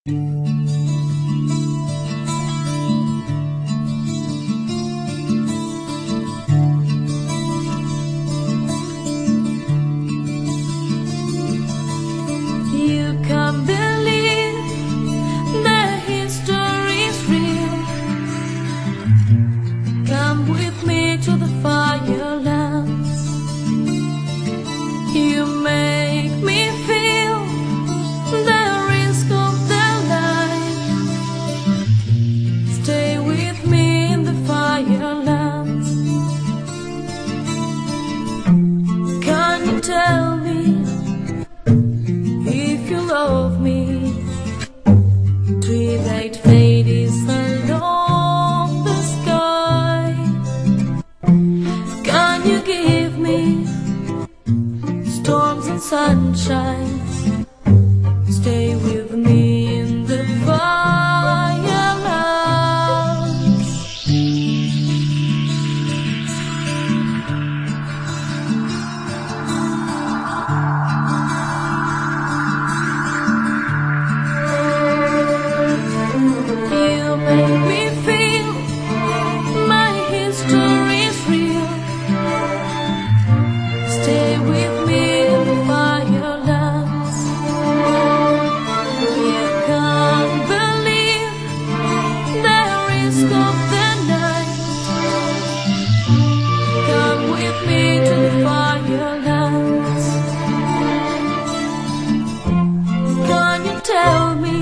You can't believe that history's real. Come with me to the firelands. You make me feel the risk of the life. Stay with me in the firelands. Can you tell me if you love me? Twilight fades along the sky. Can you give me storms and sunshines? Stay with me in the firelands. You make me feel my history's real. Stay with me in the firelands. You can't believe the risk of the night. Come with me to the firelands. Can you tell me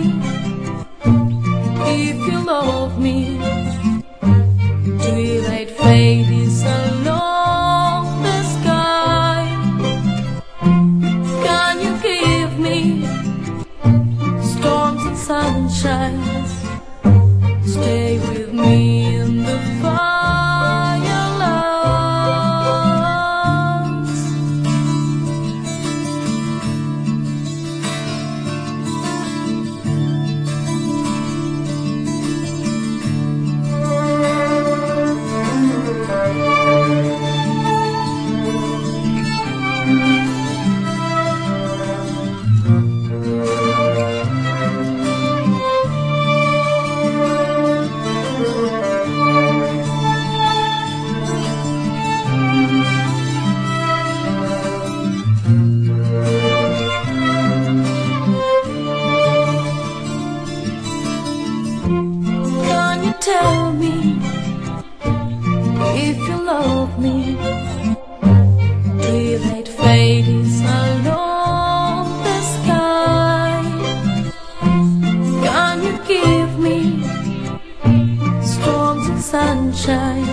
if you love me? Twilight fades along the sky. Can you give me storms and sunshines? Stay with me in the firelands. Can you tell me if you love me? Twilight fades along the sky. Can you give me storms and sunshine?